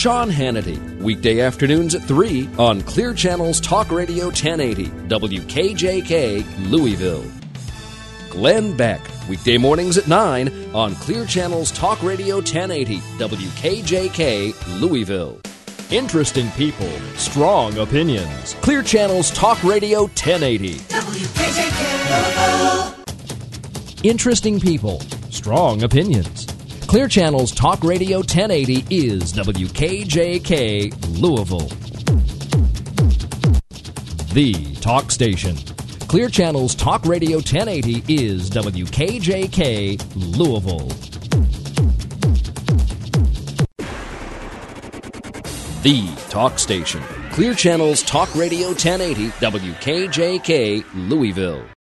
Sean Hannity, weekday afternoons at 3 on Clear Channel's Talk Radio 1080, WKJK, Louisville. Glenn Beck, weekday mornings at 9 on Clear Channel's Talk Radio 1080, WKJK, Louisville. Interesting people, strong opinions. Clear Channel's Talk Radio 1080, WKJK, Louisville. Interesting people, strong opinions. Clear Channel's Talk Radio 1080 is WKJK, Louisville. The talk station. Clear Channel's Talk Radio 1080 is WKJK, Louisville. The talk station. Clear Channel's Talk Radio 1080, WKJK, Louisville.